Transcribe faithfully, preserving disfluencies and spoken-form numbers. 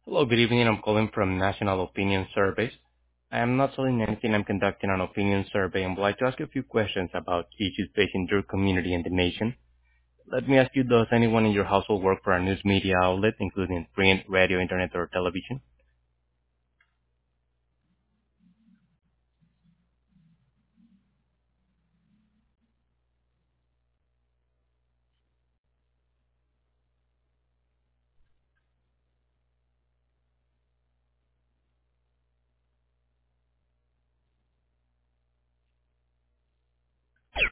Hello, good evening. I'm calling from National Opinion Surveys. I am not selling anything. I'm conducting an opinion survey and would like to ask you a few questions about issues facing your community and the nation. Let me ask you, does anyone in your household work for a news media outlet, including print, radio, internet, or television?